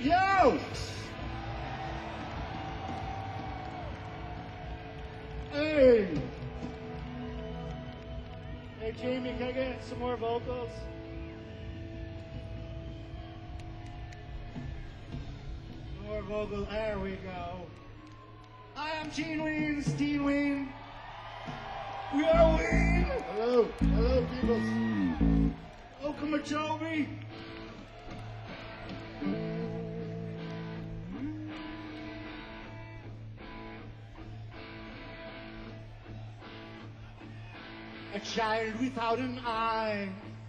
Yo! Hey! Hey, Jamie, can I get some more vocals? More vocals. There we go. Hi, I'm Gene Weens. Dean Ween. We are Ween. Hello. Hello, people. Welcome to Joby. A child without an eye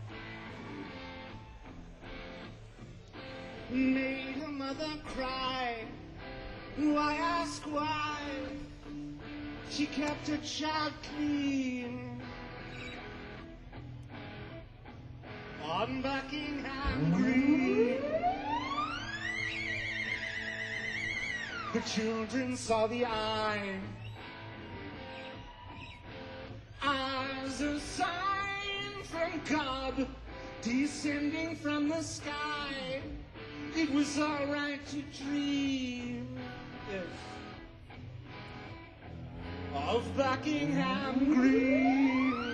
made a mother cry. Why ask why? She kept her child clean on Buckingham Green. The children saw the eye as a sign from God descending from the sky. It was all right to dream, yes, of Buckingham Green.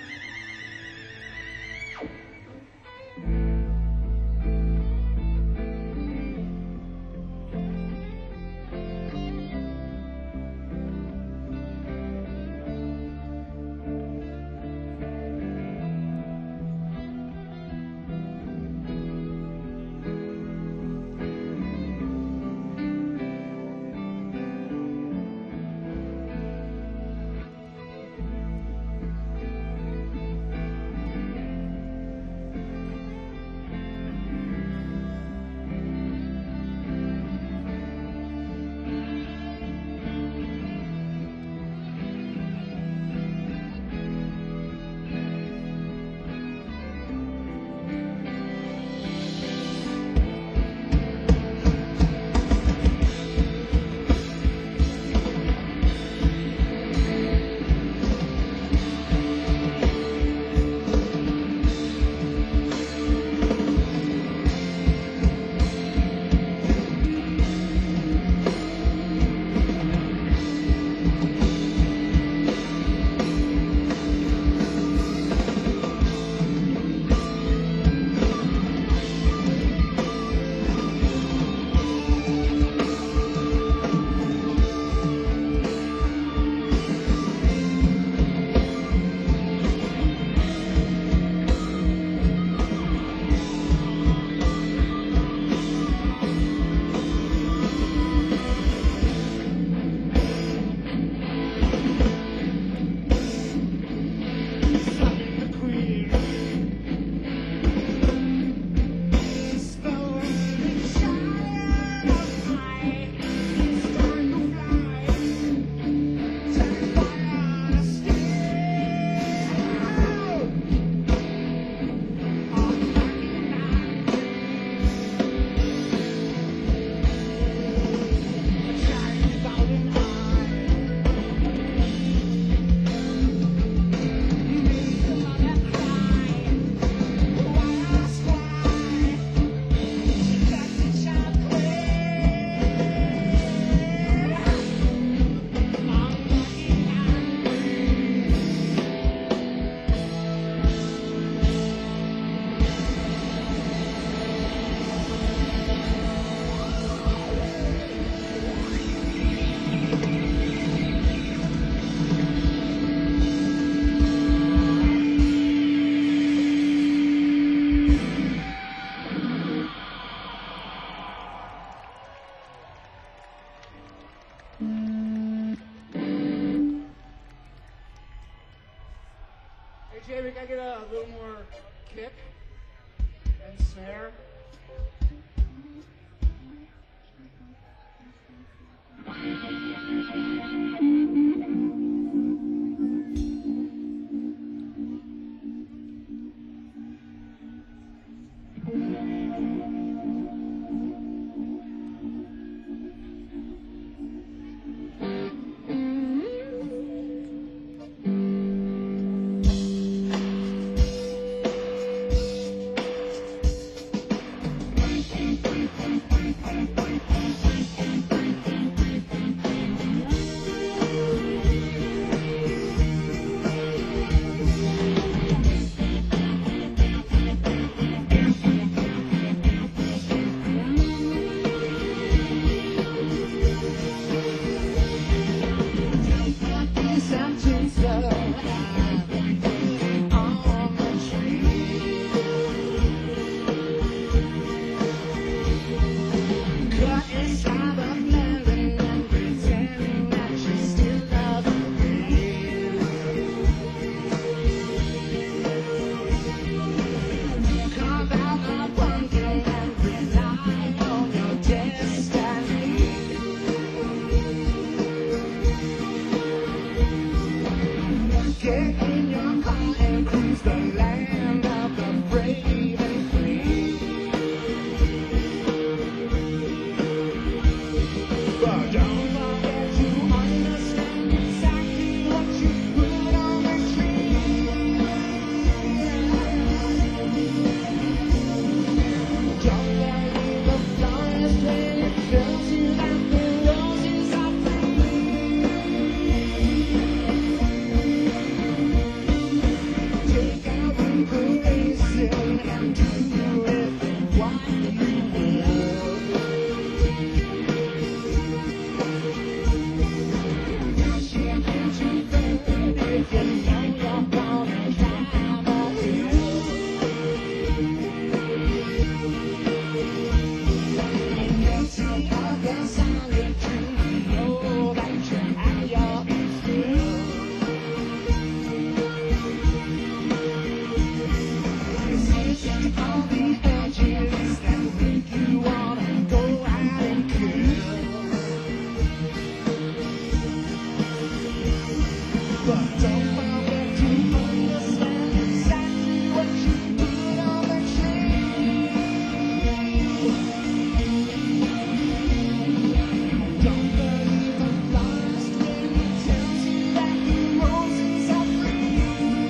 Jamie, can I get a little more kick and snare? can do with what you will. Pushing into third if you know you're gonna climb a hill. And you see how the solitude, know that you have your fill. On the edges that make you wanna go out and kill. But don't forget to understand exactly what you put on the tree. Don't believe the forest when it tells you that the roses are free.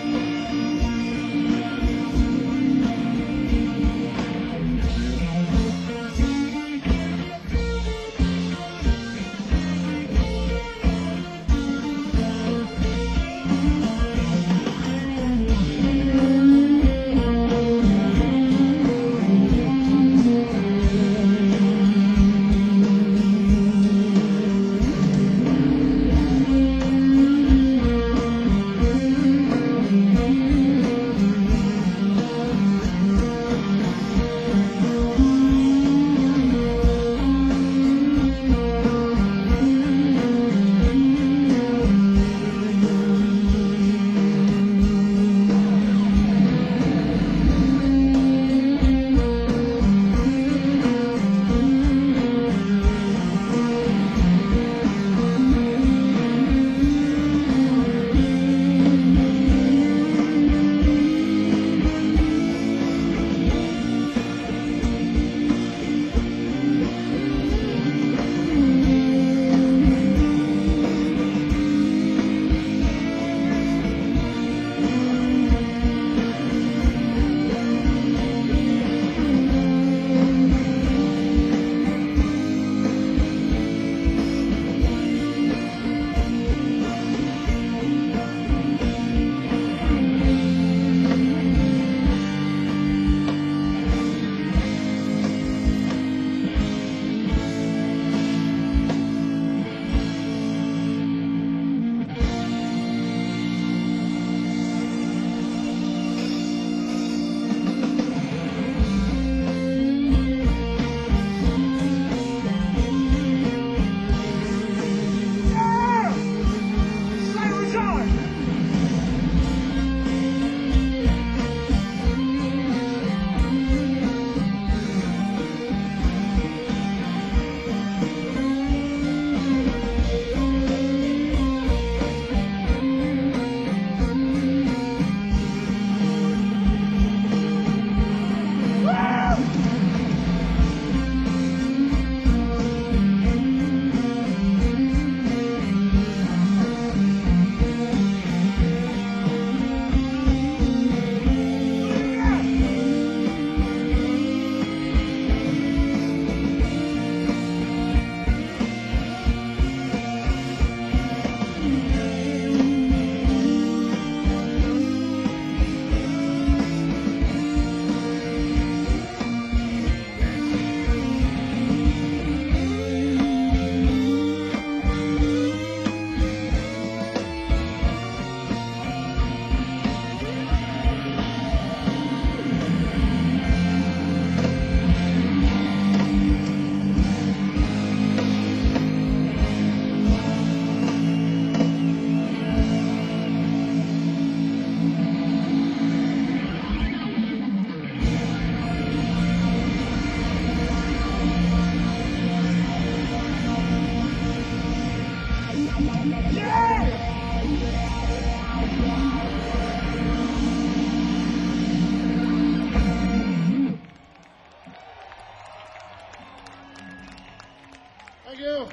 Thank you.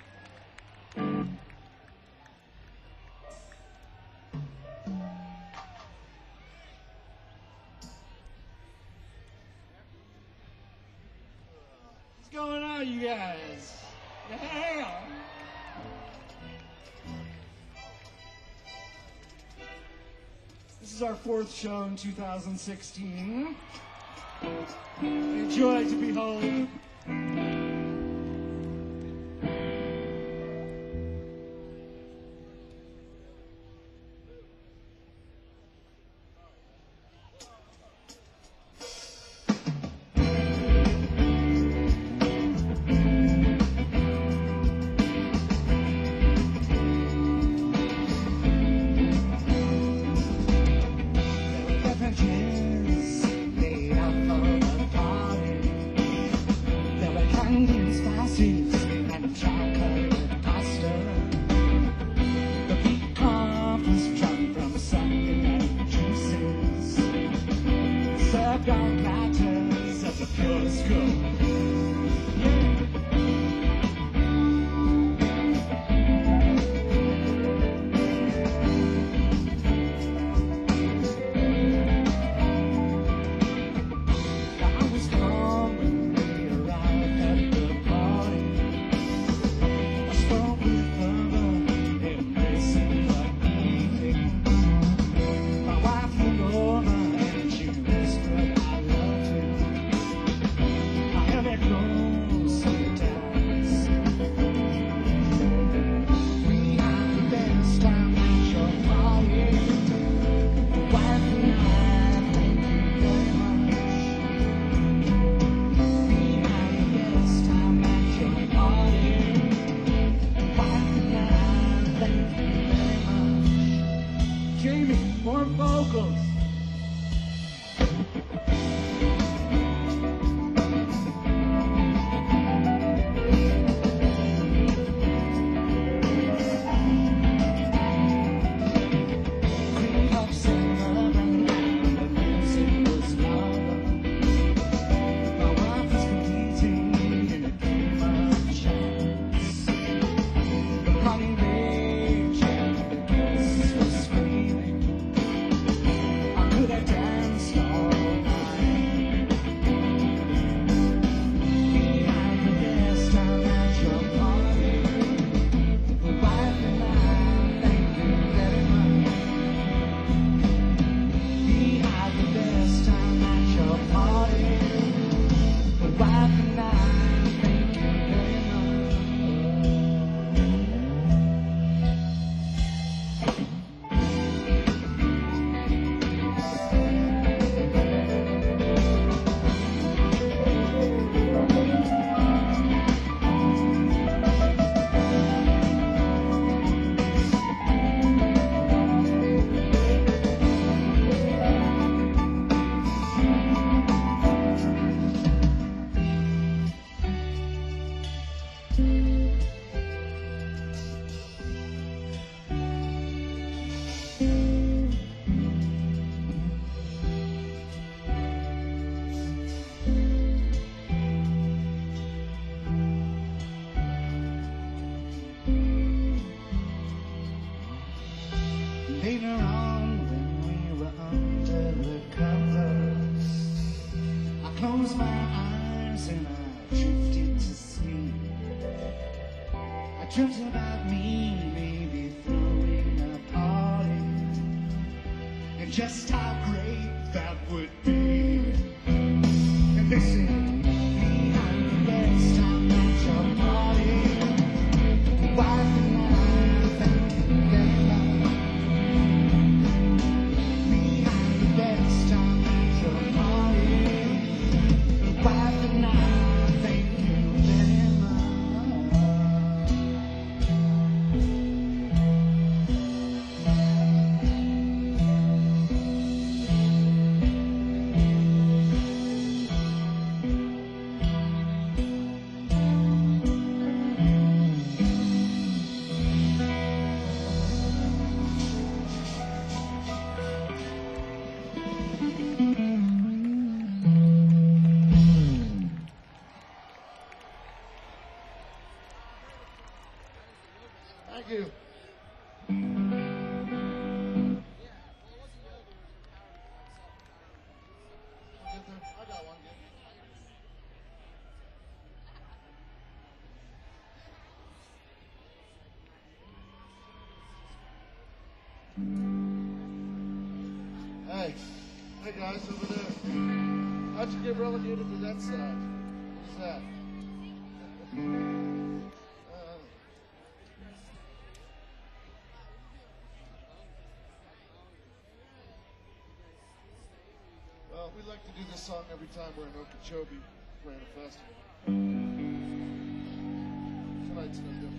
What's going on, you guys? Hang on. This is our fourth show in 2016. Enjoy to behold. More vocals. Later on, when we were under the covers, I closed my eyes and I drifted to sleep. I dreamt about me, maybe throwing a party, and just how great that would be. And they said, we had the best time at your party. Wife and I, thank you very much. Thank you. I got one. Hey, hey guys over there. How'd you get relegated to that side? What's that? Well, we like to do this song every time we're in Okeechobee playing a festival. Tonight's no different.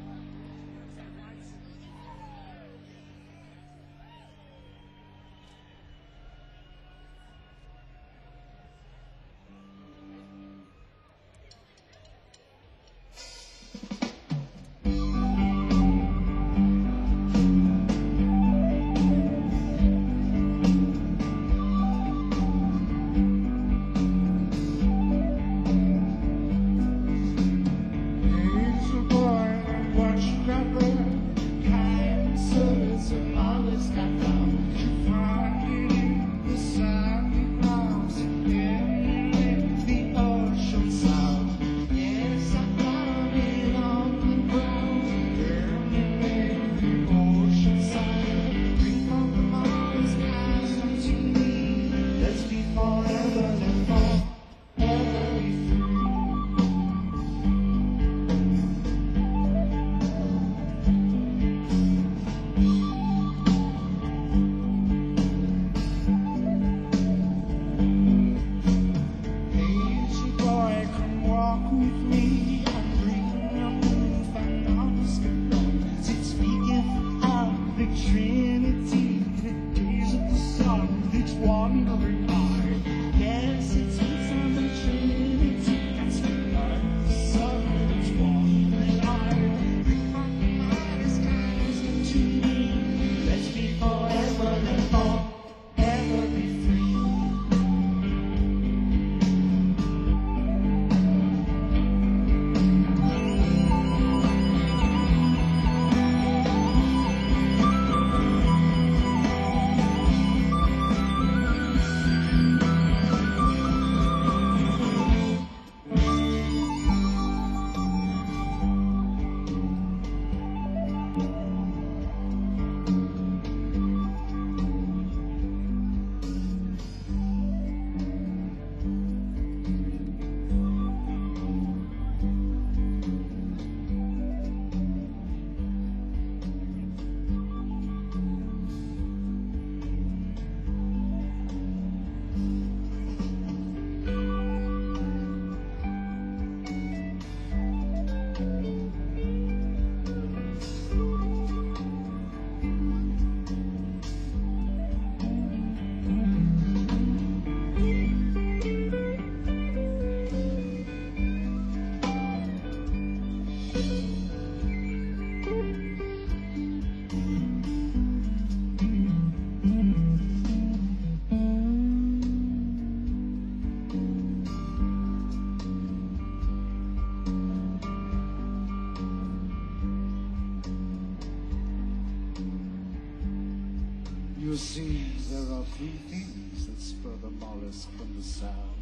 You see, there are three things that spur the mollusk from the sound.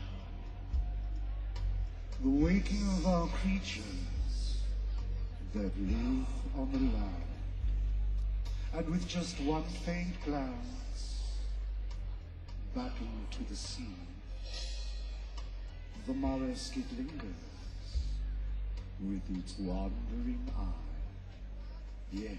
The waking of our creatures that live on the land, and with just one faint glance back into the sea, the mollusk it lingers with its wandering eye. Yes.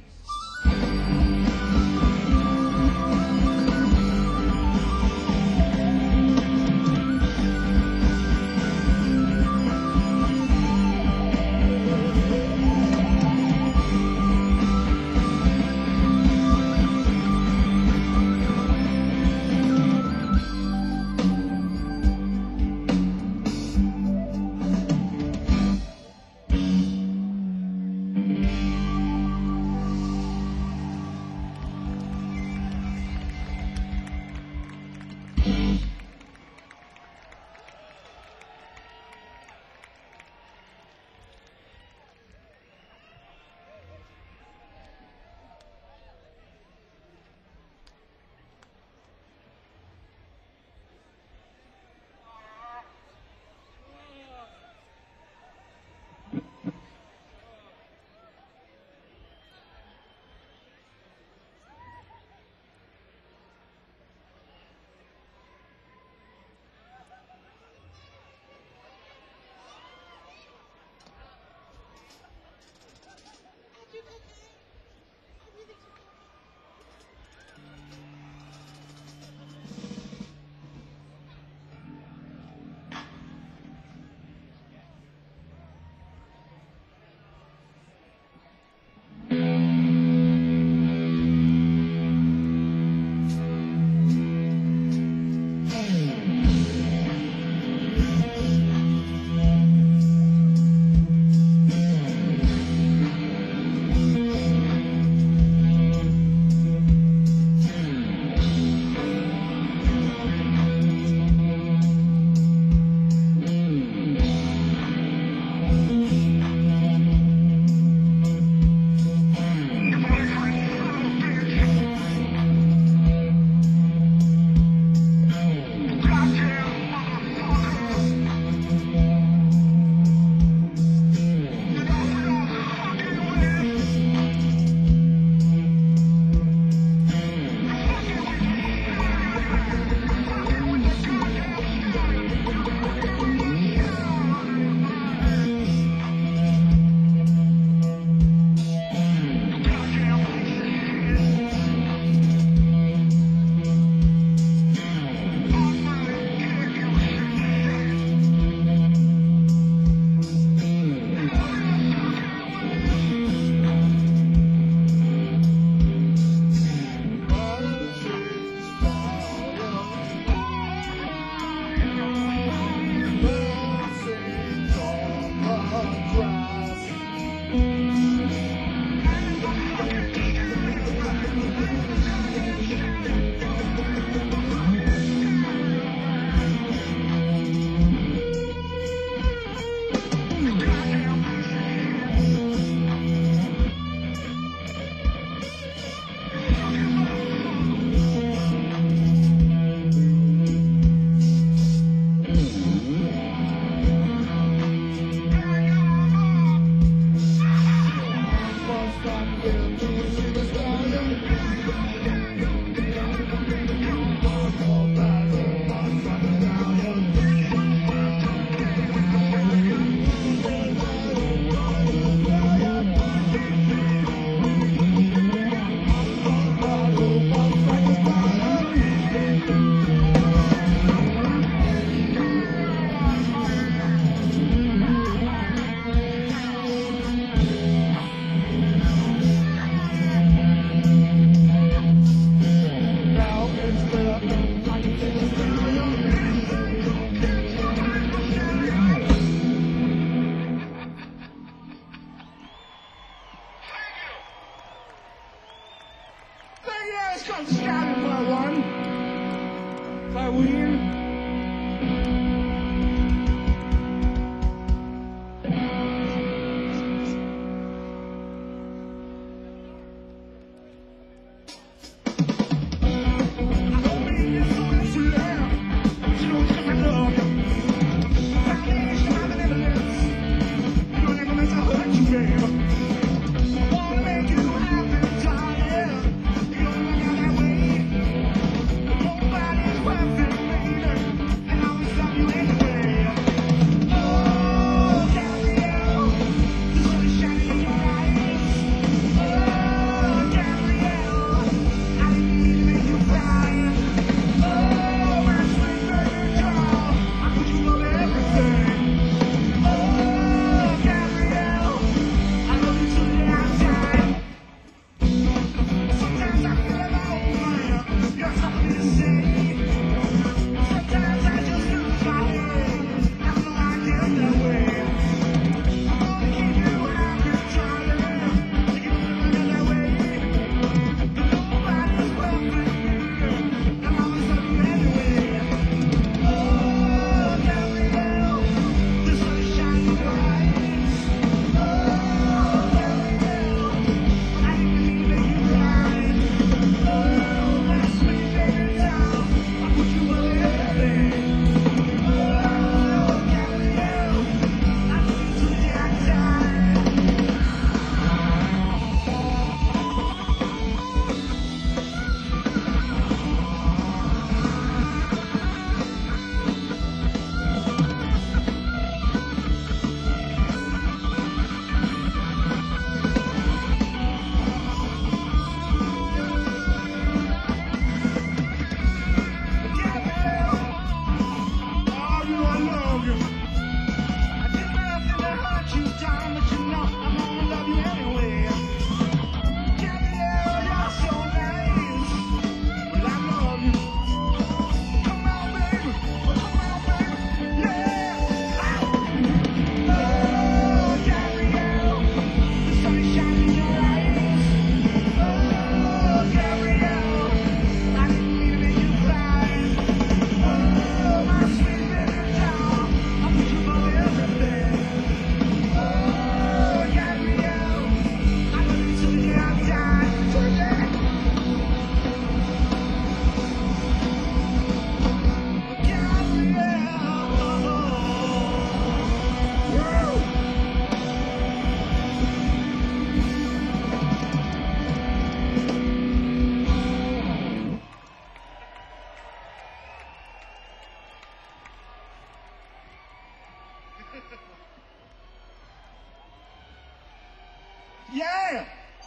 Yeah!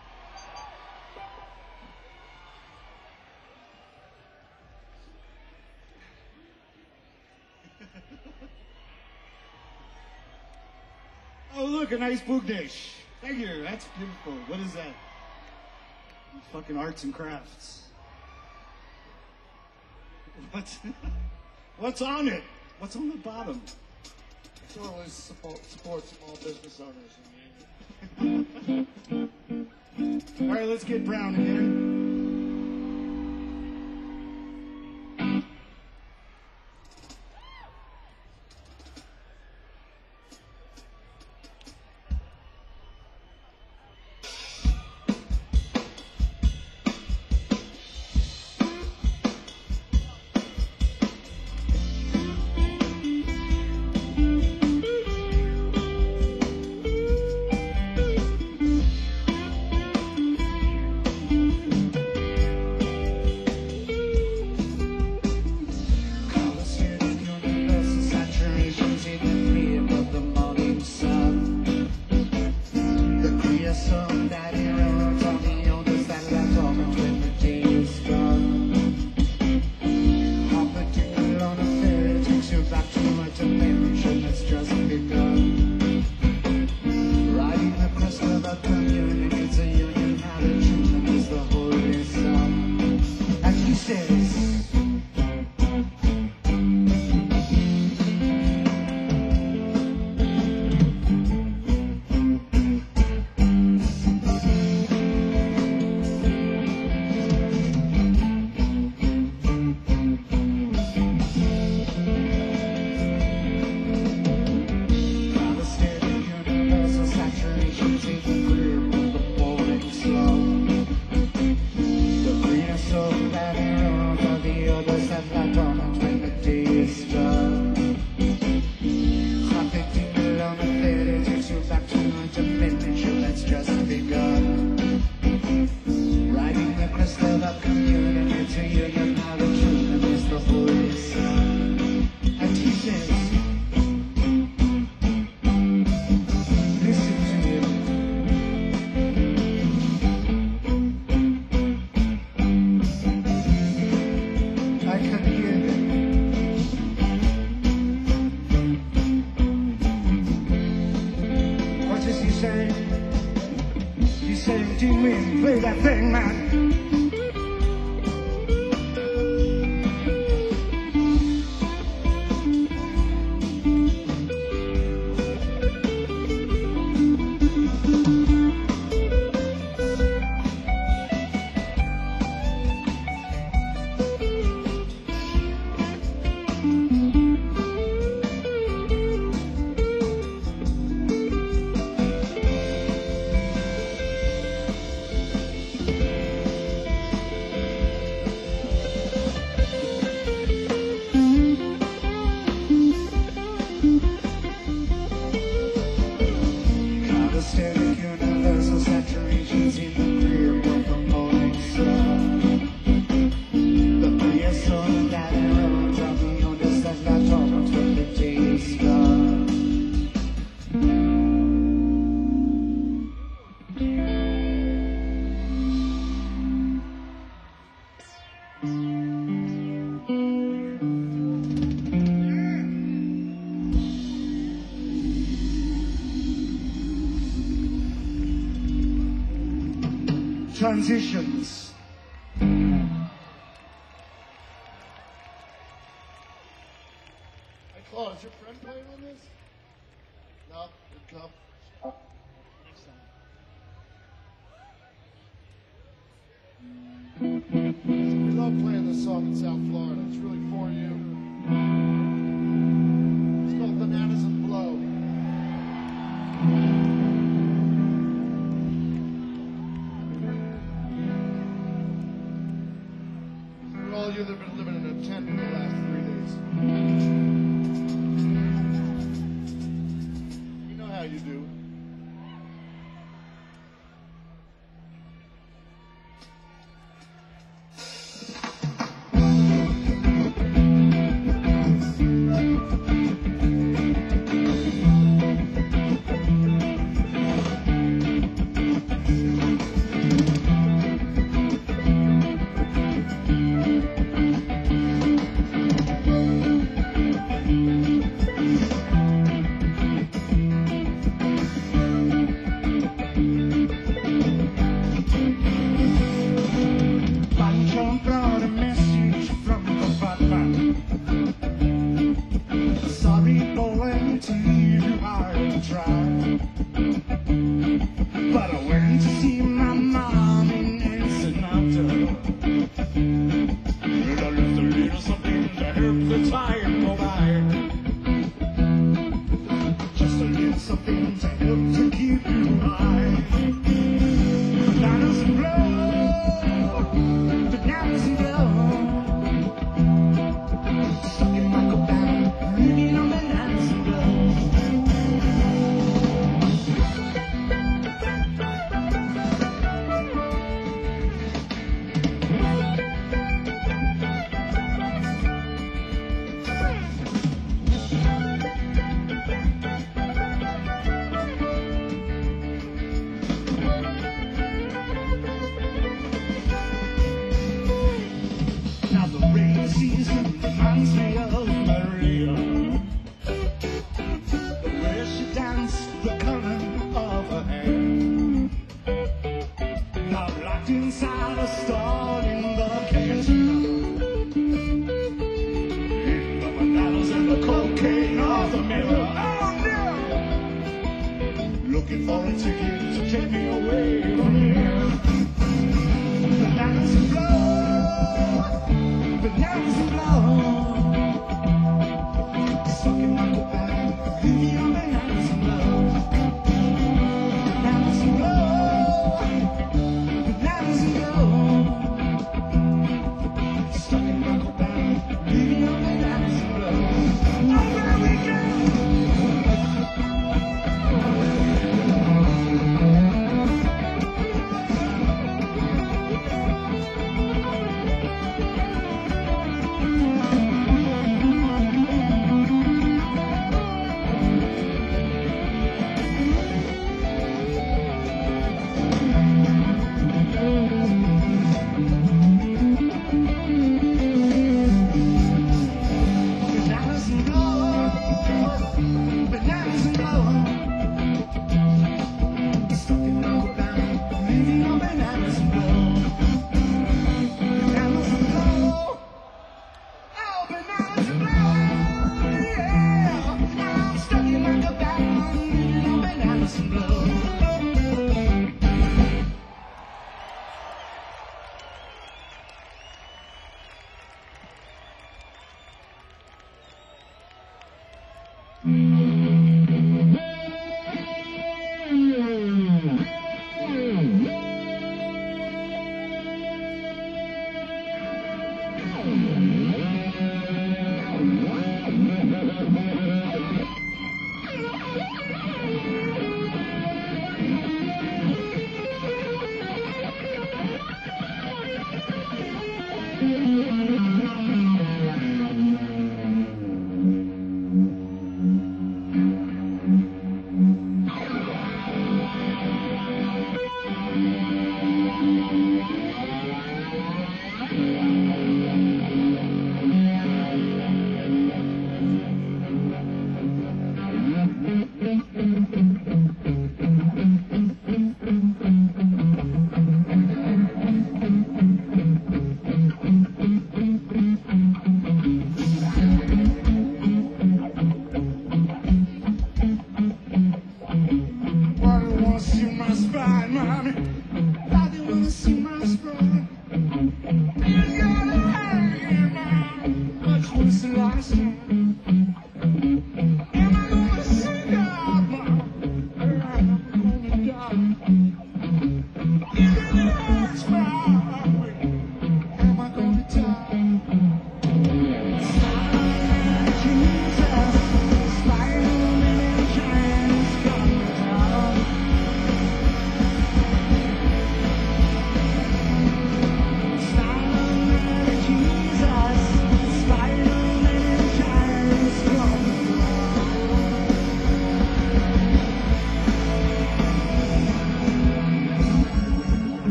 Oh, look, a nice book dish. Thank you. That's beautiful. What is that? Fucking arts and crafts. What's on it? What's on the bottom? It's always support small business owners. All right, let's get brown again. that thing, man. Calisthenic universal saturations in the grip of the morning sun. The clear sun that runs on the understand that talks when the day is done. Transitions. Hey, Claude, is your friend playing on this? No? Good come. Next time. We love playing this song in South Florida. It's really for you. It's called Bananas and Blow. For all you that have been living in a tent for the last 3 days. We know how you do. Pancho brought a message from the Batman. Sorry, boy, to leave you high to try. But I went to see my mom in Ensenada. And I left a little something to help the time go by. Just a little something to help to keep you high. Bananas and blow, bananas and blow. Stuck in my cabana, living on bananas and blow. Now the rainy season reminds me of Maria. The way she danced, the color of her hair. Now locked inside a stall in the cantina. In the bananas and the cocaine of the mirror. Oh no! Looking for a ticket to take me away from here. Bananas and blow, bananas and blow. Stuck in my cabana, living on bananas and blow. Bananas and blow, bananas and blow. Stuck in my cabana, living on bananas and blow. Oh, where we go? Bananas and blow, bananas and blow. Stuck in my cabana, living on bananas and blow.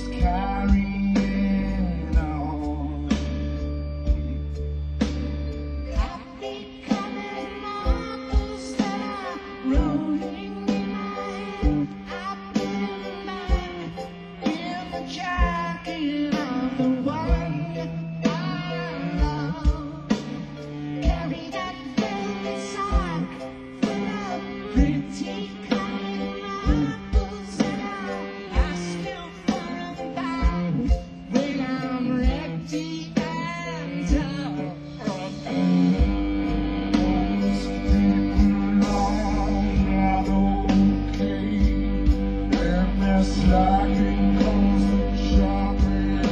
just carrying on. Happy colored marbles that are rolling in my head. I've been back in the jacket of the one I love. Carry that velvet sack full of pretty colored marbles, and I'll ask you for them back when I'm ready and tough. Most people are not okay, and they're slacking 'cause they're shopping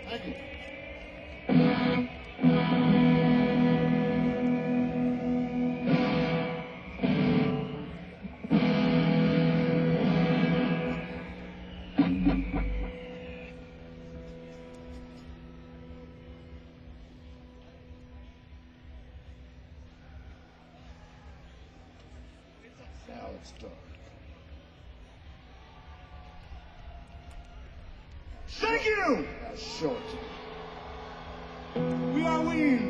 Thank you. Now it's dark. Thank you! Now short. We are Ween.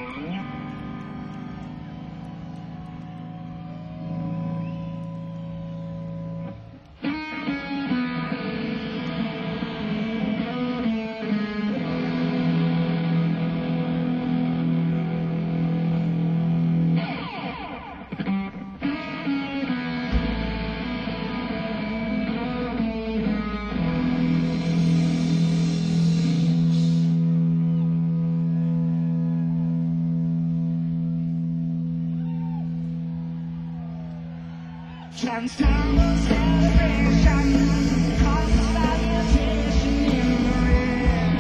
Transformer celebration, cause salutation in the rain.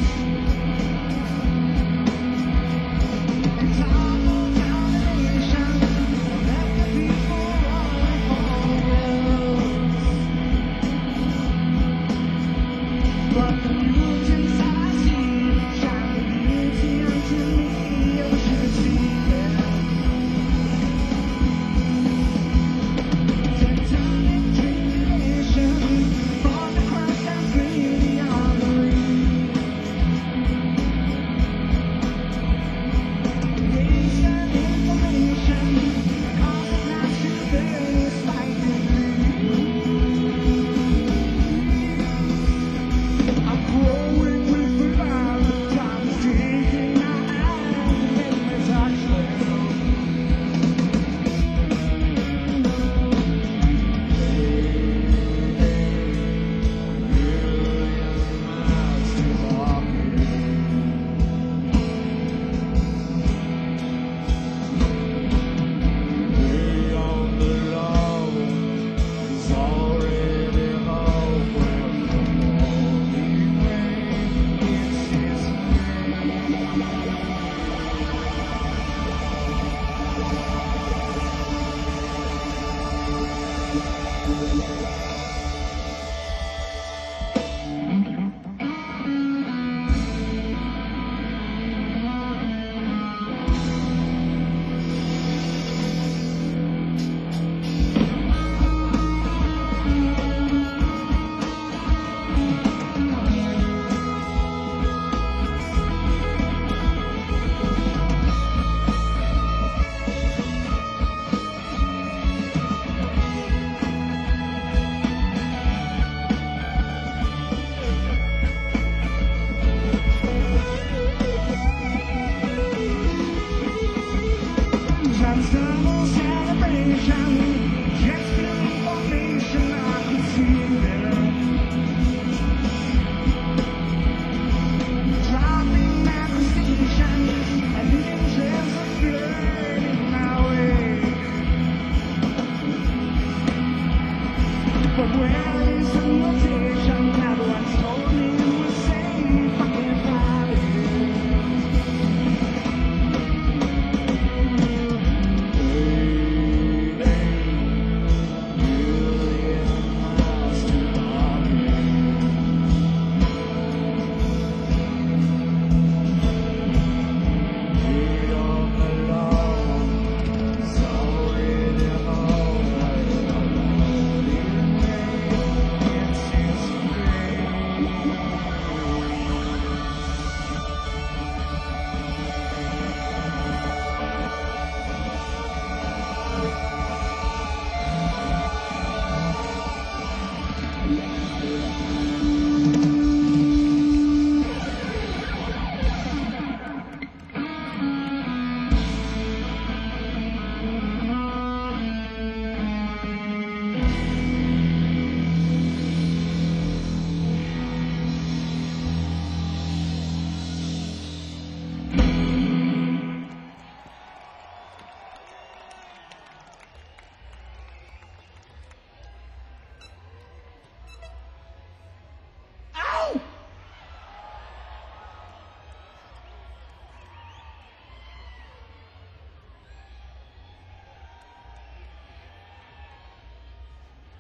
It's all domination, let the people run forward. But the mutants I see shine beauty unto me, ocean sea. Transformer celebration, just the information I can see there. Dropping accusations and leaving trails of blood in my way. But where is the notation? Everyone's told me we're safe. I can't find it.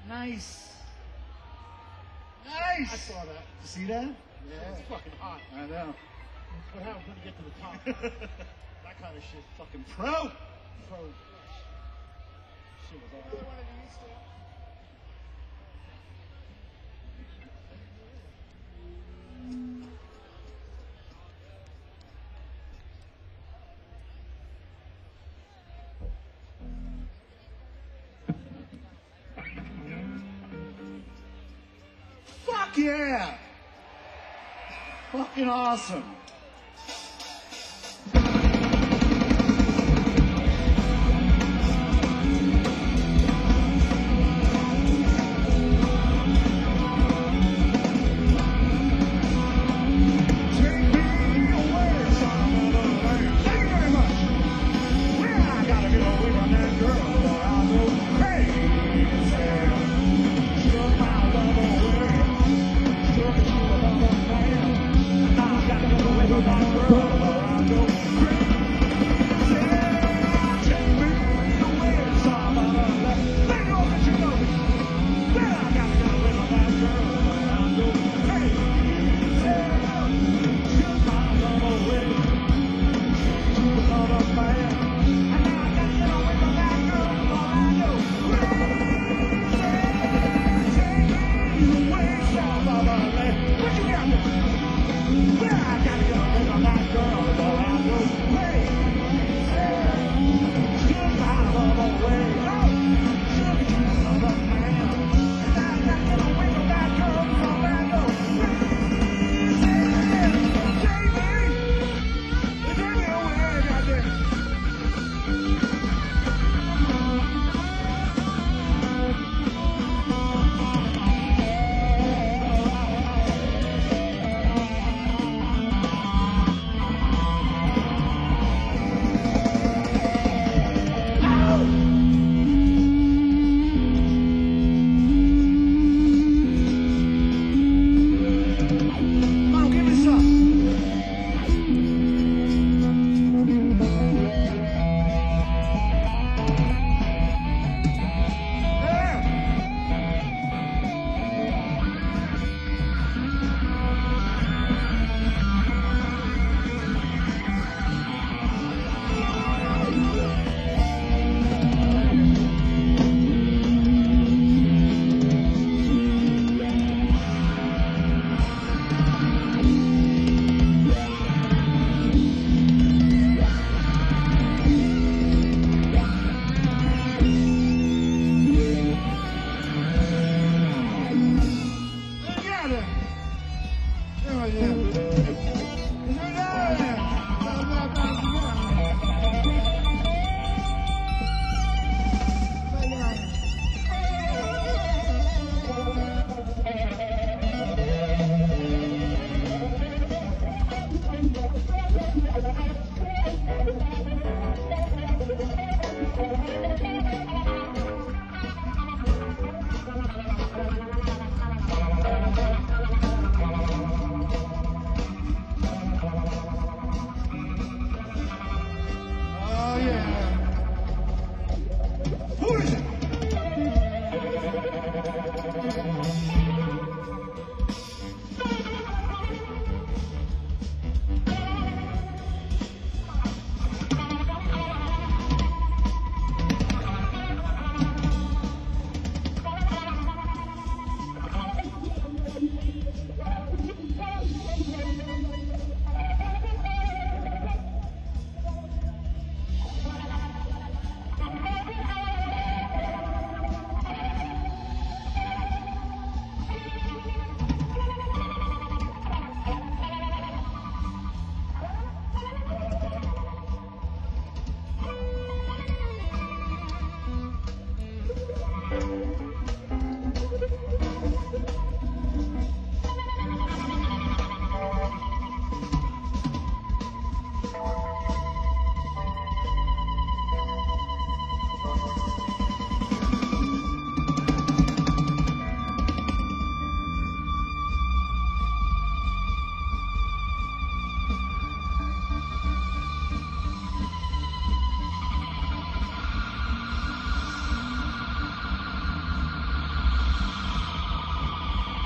Nice. I Nice. saw that. See that? Yeah. It's fucking hot. I know. What happens when you get to the top? That kind of shit. Fucking pro. Pro. Shit was awesome. Fuck yeah. Fucking awesome.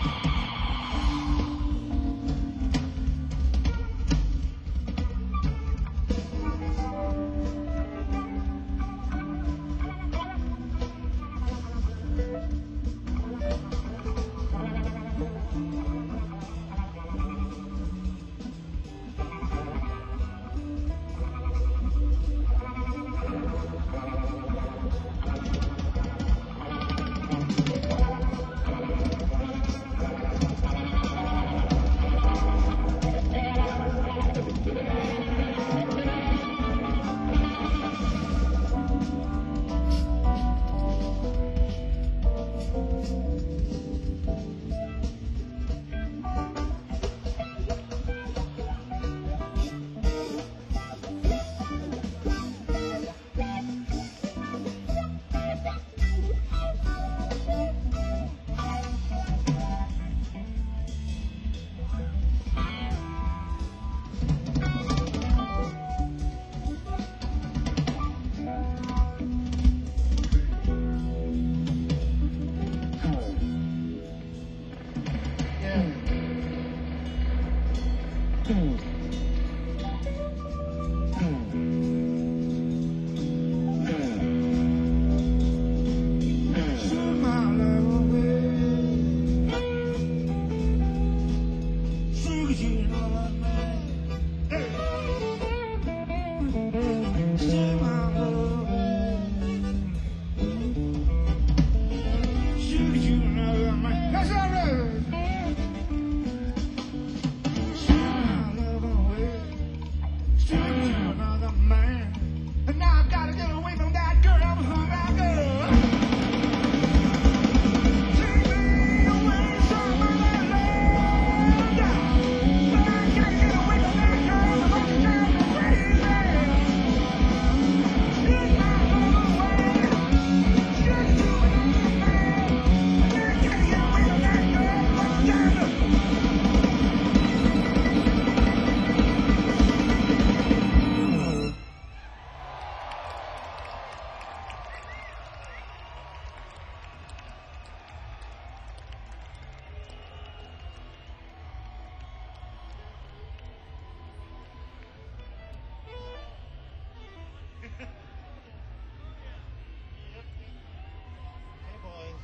Hey, boys.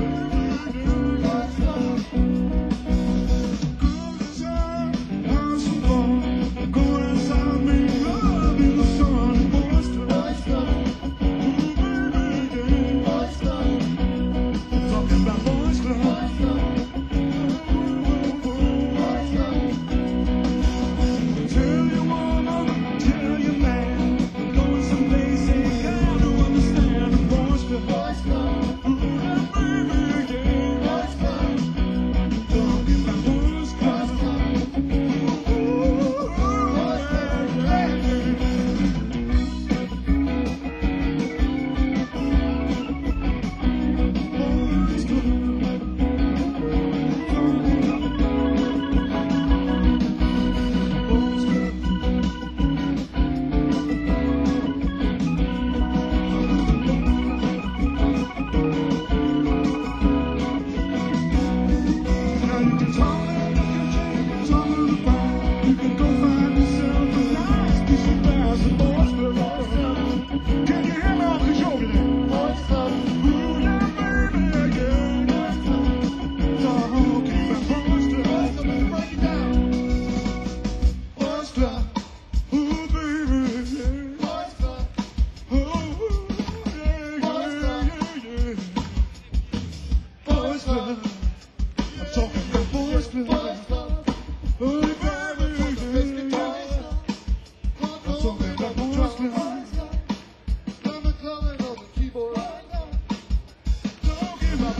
Good time,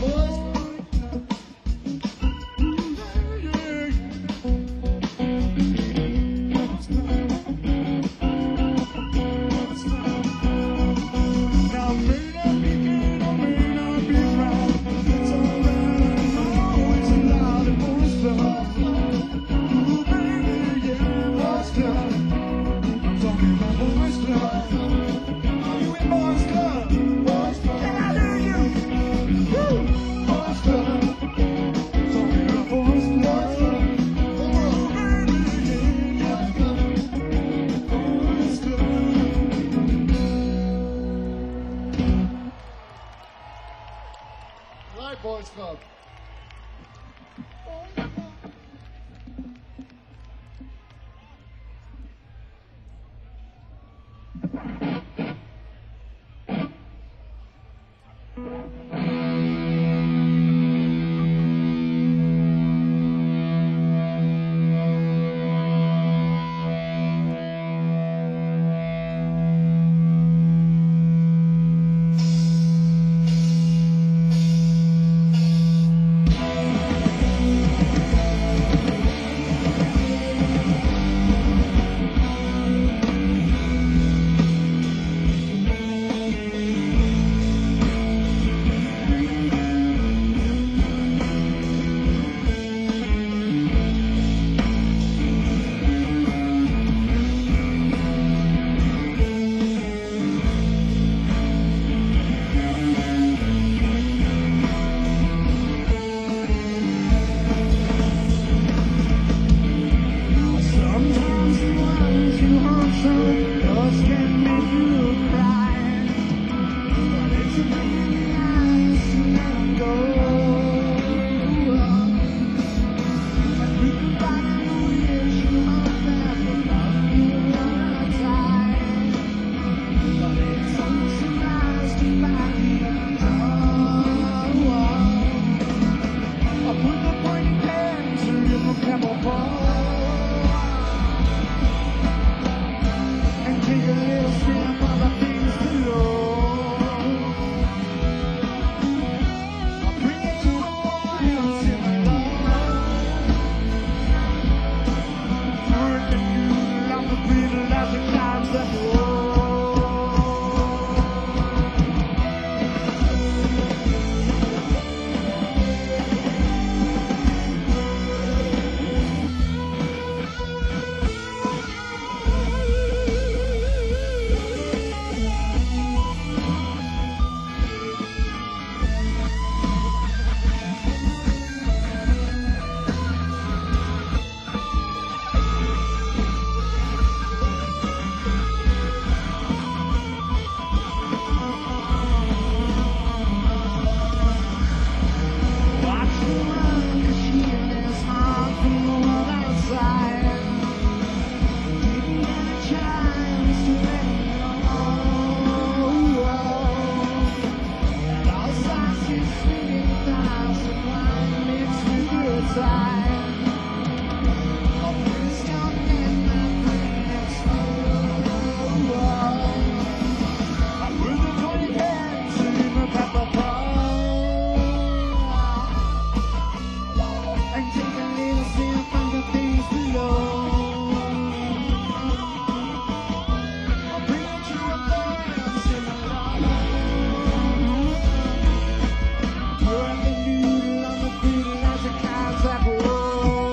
Right, Boys Club. Sometimes the ones you hold so close can make you cry, but it's really nice to let go. And think about it, wish you might never love you one time, but it's always so nice to find you. I put the pointy pens in your pebble ball. And take a little sip of the things below. I'll bring it to a boil, simmer You're the noodle, I'm the brittle as the clouds that roll. Watch the run, 'cause she is hard from the world outside. Didn't get a chance to let it go. And all sides is swinging thighs and wine mixed with good time. Oh, please don't let my friends know. I put the 20 pence in the pepper pot. And take a little sip of the things below. I'll bring it to a boil, simmer You're the noodle, I'm the brittle as the clouds that roll.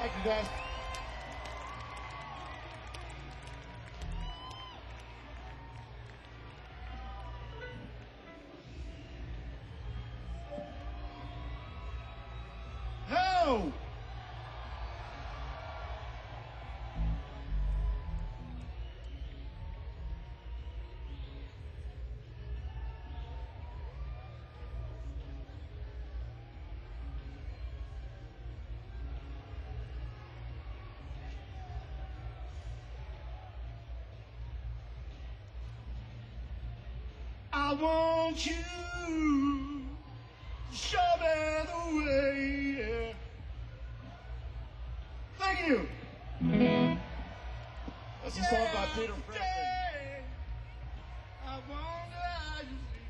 Thank you, guys. No! I want you to show me the way. Thank you. That's a song by Peter Frampton. I wonder how you feel.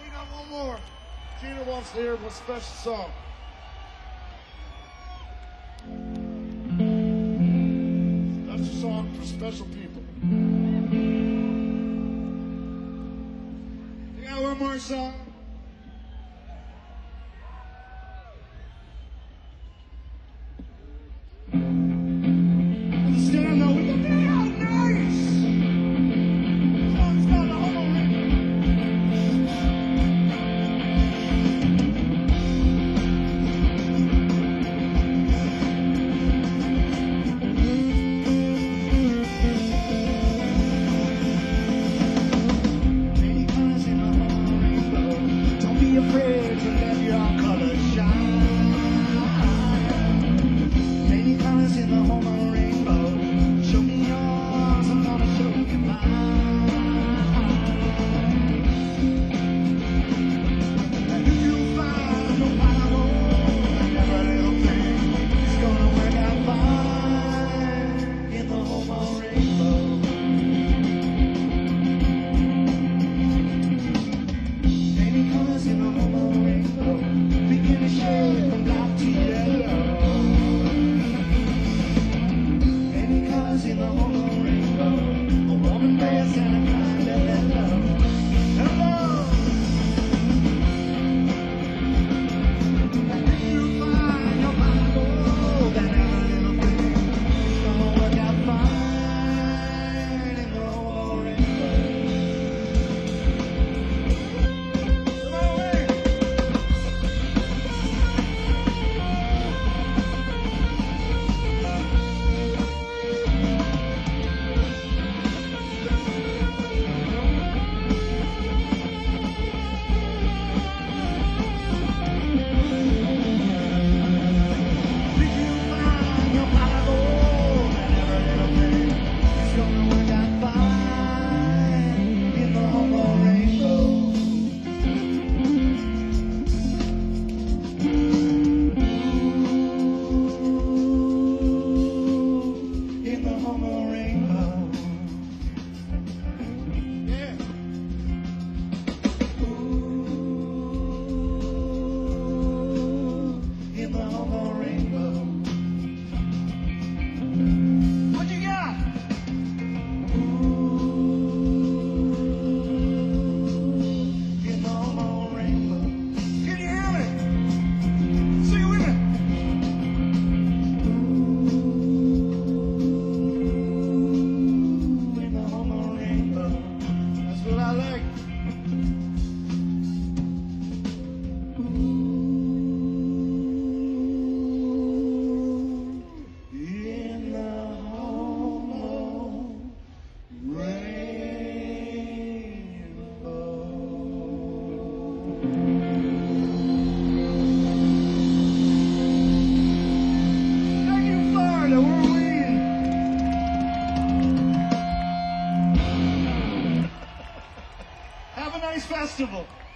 We got one more. Gina wants to hear a special song. That's a song for special people. You got one more song? Stand up with the band, nice! Song's called The Homo Rainbow. Many colors in the Homo Rainbow. Don't be afraid to let your colors shine. Many colors in the Homo Rainbow. Show me yours, I'm gonna show you mine. And if you find no power, and every little thing is gonna work out fine in the Homo Rainbow. Many colors in the Homo Rainbow. Begin to shade from black to yellow. Many colors in the Homo Rainbow. A woman face and a kind of hello. Hello. And if you find your Bible, then every little thing is gonna work out fine in the Homo Rainbow. Come on, Wayne. If you find your Bible, then every little thing is gonna work out fine in the Homo Rainbow. In the Homo Rainbow. Yeah. In the Homo Rainbow. What you got? In the Homo Rainbow. Can you hear me? Sing it with me. In the Homo Rainbow. That's what I like. In the Homo Rainbow. Thank you, Florida. We're winning. Have a nice festival.